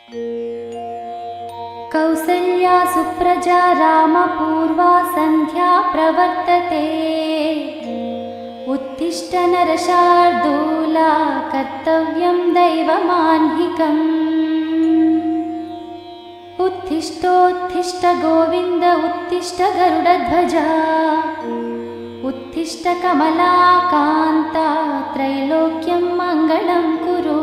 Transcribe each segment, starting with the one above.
कौसल्या सुप्रजा रामपूर्वा सन्ध्या प्रवर्तते। उत्तिष्ठ नरशार्दूला कर्तव्यं दैवमाह्निकम्। उत्तिष्ठोत्तिष्ठ गोविन्द उत्तिष्ठ गरुडध्वजा। उत्तिष्ठ कमलाकान्ता त्रैलोक्यं मङ्गलं कुरु।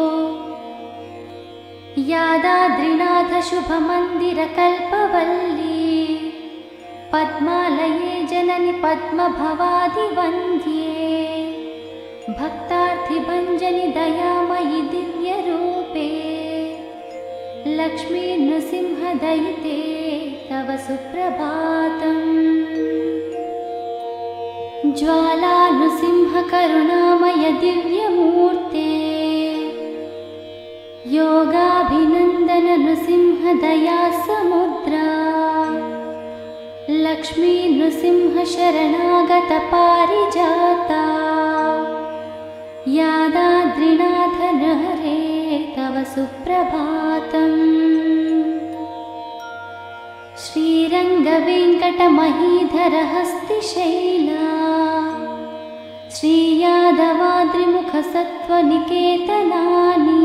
यादाद्रिनाथ शुभमन्दिरकल्पवल्ली पद्मालये जननि पद्मभवादिवन्द्ये। भक्तार्थिभञ्जनि दयामयि दिव्यरूपे लक्ष्मी नृसिंहदयिते तव सुप्रभातम्। ज्वाला नृसिंह करुणामय दिव्यमूर्ते योगाभिनन्दन नृसिंह दया समुद्रा। लक्ष्मी नृसिंह शरणागत पारिजाता। यादाद्रिनाथ नृहरे तव सुप्रभातम्। श्रीरङ्गवेङ्कटमहीधर हस्तिशैला श्रीयादवाद्रिमुखसत्त्वनिकेतनानि।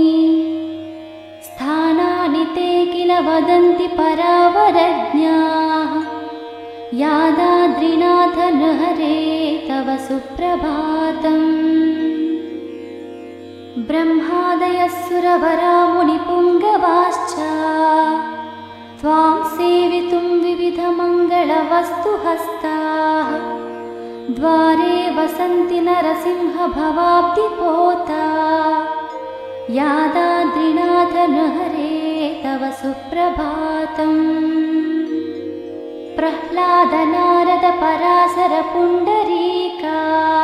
स्थानानि ते किल वदन्ति परावरज्ञाः। यादाद्रिनाथ नृहरे तव सुप्रभातम्। ब्रह्मादयः सुरवरा मुनिपुङ्गवाश्च त्वां सेवितुं विविधमङ्गलवस्तुहस्ताः। द्वारे वसन्ति नरसिंह भवाब्धिपोता। यादाद्रिनाथ नृहरे तव सुप्रभातम्। प्रह्लाद नारद पराशर पुण्डरीका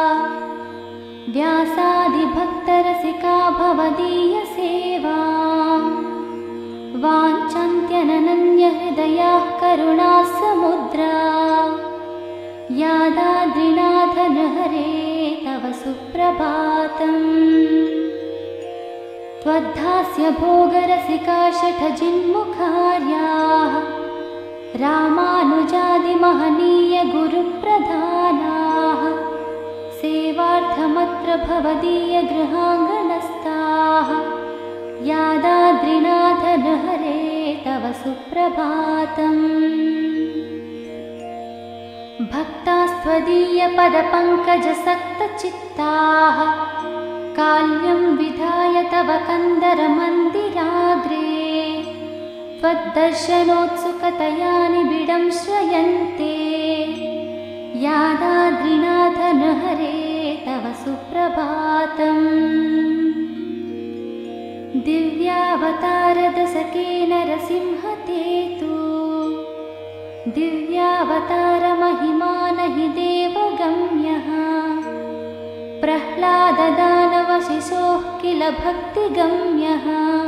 व्यासादिभक्तरसिका भवदीय सेवा। वाञ्छन्त्यनन्यहृदयाः करुणासमुद्रा। यादाद्रिनाथ नृहरे तव सुप्रभातम्। त्वद्धास्य भोगरसिका शठजिन्मुखार्याः रामानुजादिमहनीय गुरुप्रधानाः। सेवार्थमत्र भवदीय गृहाङ्गणस्थाः। यादाद्रिनाथ नृहरे तव सुप्रभातम्। भक्तास्त्वदीय पदपङ्कजसक्तचित्ताः काल्यं विधाय तव कन्दरमन्दिराग्रे। त्वद्दर्शनोत्सुकतया निबिडं श्रयन्ते। यादाद्रिनाथ नृहरे तव सुप्रभातम्। दिव्यावतारदशके नरसिंह ते तु दिव्यावतारमहिमा नहि देवगम्यः। प्रह्लाददानवशिशोः किल भक्तिगम्यः।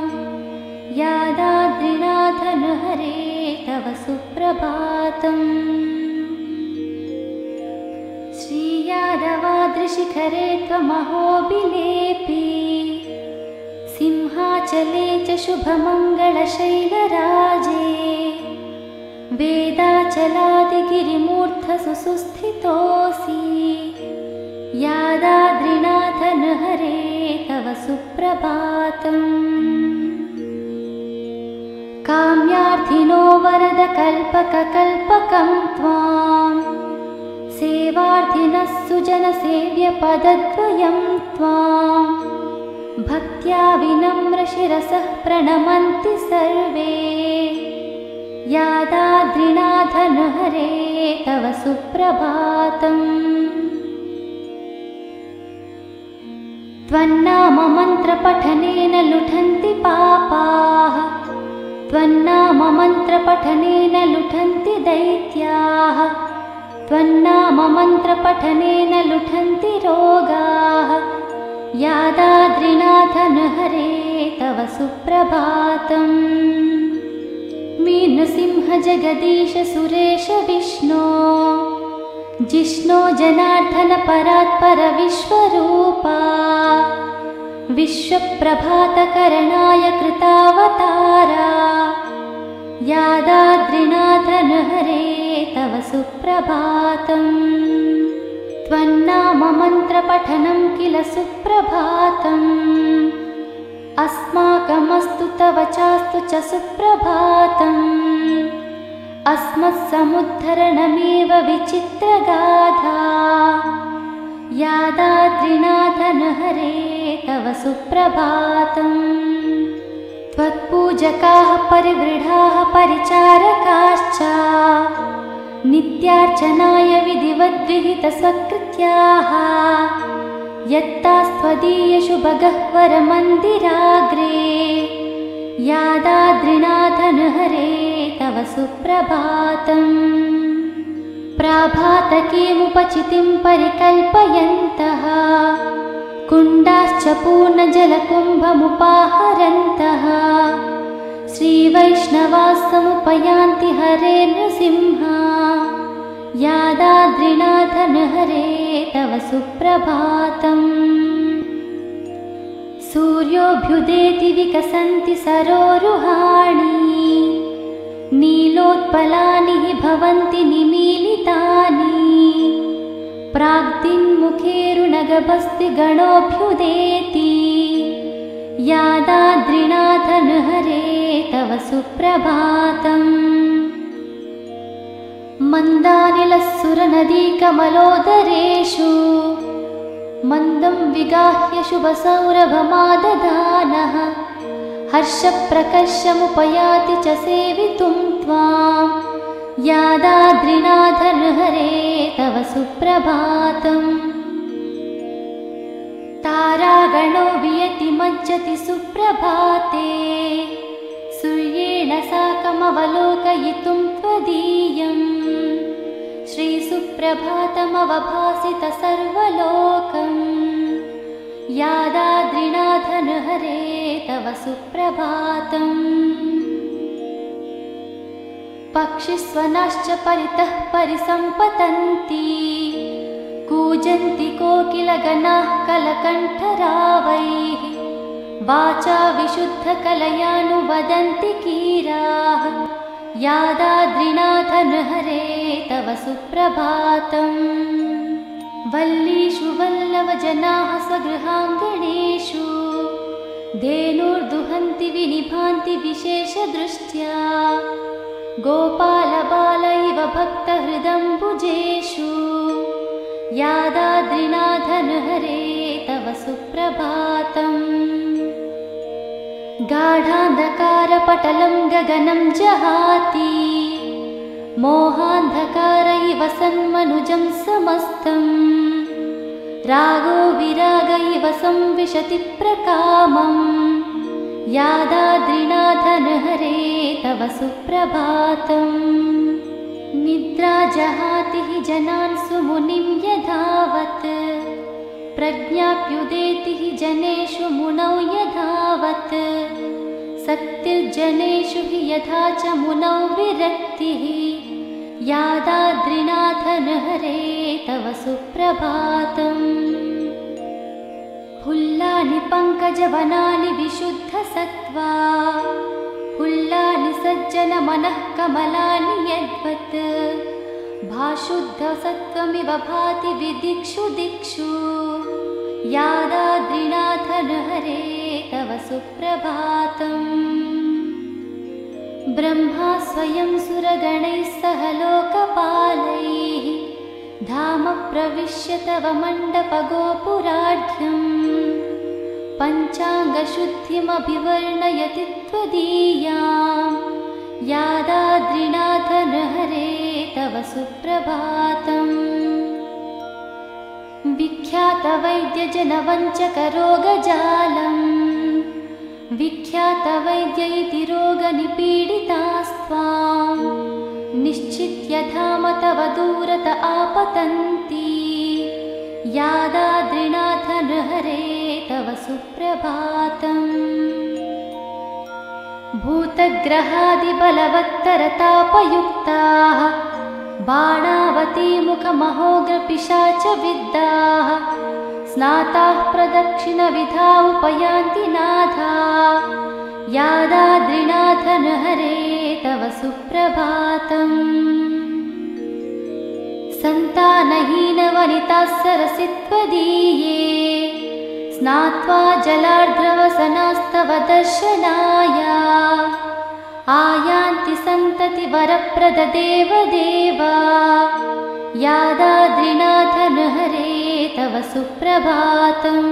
यादाद्रिनाथ नृहरे तव सुप्रभातम्। श्रीयादवाद्रिशिखरे त्वमहोबिलेपि सिंहाचले च शुभमङ्गलशैलराजे। वेदाचलादिगिरिमूर्धसु सुस्थितोऽसि। यादाद्रिनाथ नृहरे तव सुप्रभातम्। काम्यार्थिनो वरदकल्पककल्पकं त्वां सेवार्थिनः सुजनसेव्यपदद्वयं त्वां। भक्त्या विनम्रशिरसः प्रणमन्ति सर्वे। यादाद्रिनाथ नृहरे तव सुप्रभातम्। त्वन्नाममन्त्रपठनेन लुठन्ति पापाः। त्वन्नाममन्त्रपठनेन लुठन्ति दैत्याः। त्वन्नाममन्त्रपठनेन लुठन्ति रोगाः। यादाद्रिनाथ नृहरे तव सुप्रभातम्। नृसिंह जगदीश सुरेश विष्णो जिष्णो जनार्दन परात्पर विश्वरूपा। विश्वप्रभातकरणाय कृतावतारा यादाद्रिनाथनहरे तव सुप्रभातम् त्वन्नाममन्त्रपठनं किल सुप्रभातम् अस्माकमस्तु तव चास्तु च सुप्रभातम् अस्मत्समुद्धरणमेव विचित्रगाथा यादाद्रिनाथनहरे तव सुप्रभातम् त्वत्पूजकाः परिवृढाः परिचारकाश्च नित्यार्चनाय विधिवद्विहितस्वकृत्याः यत्तास्त्वदीयशुभगह्वरमन्दिराग्रे यादाद्रिनाथनहरे तव सुप्रभातम् प्राभातकीमुपचितिं परिकल्पयन्तः कुण्डाश्च पूर्णजलकुम्भमुपाहरन्तः श्रीवैष्णवास्तमुपयान्ति हरे नृसिंह यादाद्रिनाथनहरे तव सुप्रभातम् सूर्योऽभ्युदेति विकसन्ति सरोरुहाणि नीलोत्पलानि हि भवन्ति निमीलितानि प्राग्दिन्मुखेरुणगभस्ति गणोऽभ्युदेति यादाद्रिनाथनहरे तव सुप्रभातम् मन्दानिलस्सुरनदीकमलोदरेषु मन्दं विगाह्य शुभसौरभमादधानः हर्षप्रकर्षमुपयाति च सेवितुं त्वां यादाद्रिनाथनहरे तव सुप्रभातम् तारागणो वियति मज्जति सुप्रभाते सूर्येण साकमवलोकयितुं त्वदीयम् श्रीसुप्रभातमवभासित सर्वलोकम् यादाद्रिनाथनहरे तव सुप्रभातम् पक्षिस्वनाश्च परितः परिसम्पतन्ति कूजन्ति कोकिलगणाः कलकण्ठरावैः वाचा विशुद्धकलयानुवदन्ति कीराः यादाद्रिनाथनहरे तव सुप्रभातम् वल्लीषु वल्लवजनाः स्वगृहाङ्गणेषु धेनुर्दुहन्ति विनिभान्ति विशेषदृष्ट्या गोपालबाल इव भक्तहृदम्बुजेषु यादाद्रिनाथनहरे तव सुप्रभातम् गाढान्धकारपटलं गगनं जहाति मोहान्धकार इव सन्मनुजं समस्तम् रागो विराग इव संविशति प्रकामम् यादाद्रिनाथनहरे तव सुप्रभातम् निद्रा जहाति हि जनान् सुमुनिं यथावत् प्रज्ञाप्युदेति हि जनेषु मुनौ यथावत् सक्तिर्जनेषु हि यथा च मुनौ विरक्तिः यादाद्रिनाथनहरे तव सुप्रभातम् फुल्लानि पङ्कजवनानि विशुद्धसत्त्वा फुल्लानि सज्जनमनः कमलानि यद्वत् भाशुद्धसत्त्वमिव भाति विदिक्षु दिक्षु यादाद्रिनाथनहरे तव सुप्रभातम् ब्रह्मा स्वयं सुरगणैः सह लोकपालैः धाम प्रविश्य तव मण्डपगोपुराढ्यम् पञ्चाङ्गशुद्धिमभिवर्णयति त्वदीयां यादाद्रिनाथनहरे तव सुप्रभातम् विख्यातवैद्यजनवञ्चकरोगजालम् विख्यातवैद्य इति रोगनिपीडितास्त्वां निश्चित्य धाम तव दूरत आपतन्ति यादाद्रिनाथनहरे तव सुप्रभातम् भूतग्रहादिबलवत्तरतापयुक्ताः बाणावतीमुखमहोग्रपिशाचविद्धाः स्नाताः प्रदक्षिणविधा उपयान्ति नाथा यादाद्रिनाथ नृहरे तव सुप्रभातम् सन्तानहीनवनिताः सरसि त्वदीये स्नात्वा जलार्द्रवसनास्तव दर्शनाय आयान्ति सन्तति वरप्रद देवदेवा यादाद्रिनाथ नृहरे तव सुप्रभातम्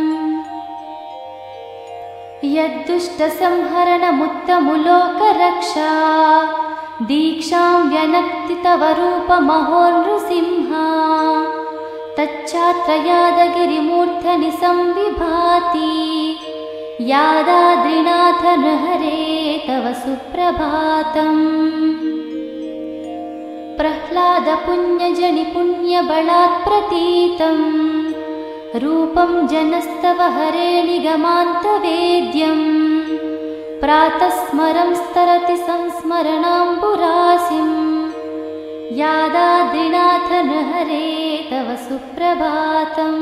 यद्दुष्टसंहरणमुत्तमुलोकरक्षा दीक्षां व्यनक्ति तव रूपमहो नृसिंहा तच्चात्र यादगिरिमूर्धनि संविभाति यादाद्रिनाथ नृहरे तव सुप्रभातम् प्रह्लादपुण्यजनिपुण्यबलात् प्रतीतं रूपं जनस्तव हरे निगमान्तवेद्यं प्रातः स्मरं स्तरति संस्मरणाम्बुरासिं यादाद्रिनाथ नृहरे तव सुप्रभातम्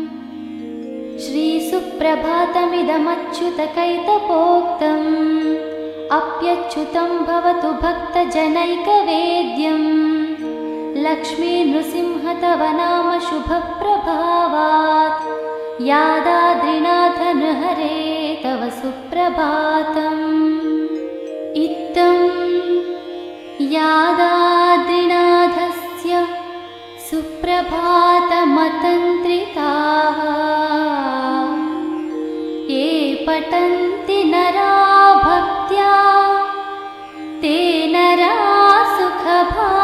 श्रीसुप्रभातमिदमच्युतकैतपोक्तम् अप्यच्युतं भवतु भक्तजनैकवेद्यं लक्ष्मी नृसिंह तव नाम शुभप्रभावात् यादाद्रिनाथ नृहरे तव सुप्रभातम् इत्थं यादाद्रिनाथस्य सुप्रभातमतन्त्रिताः ये पठन्ति नरा भक्त्या ते नरा सुखभाजनः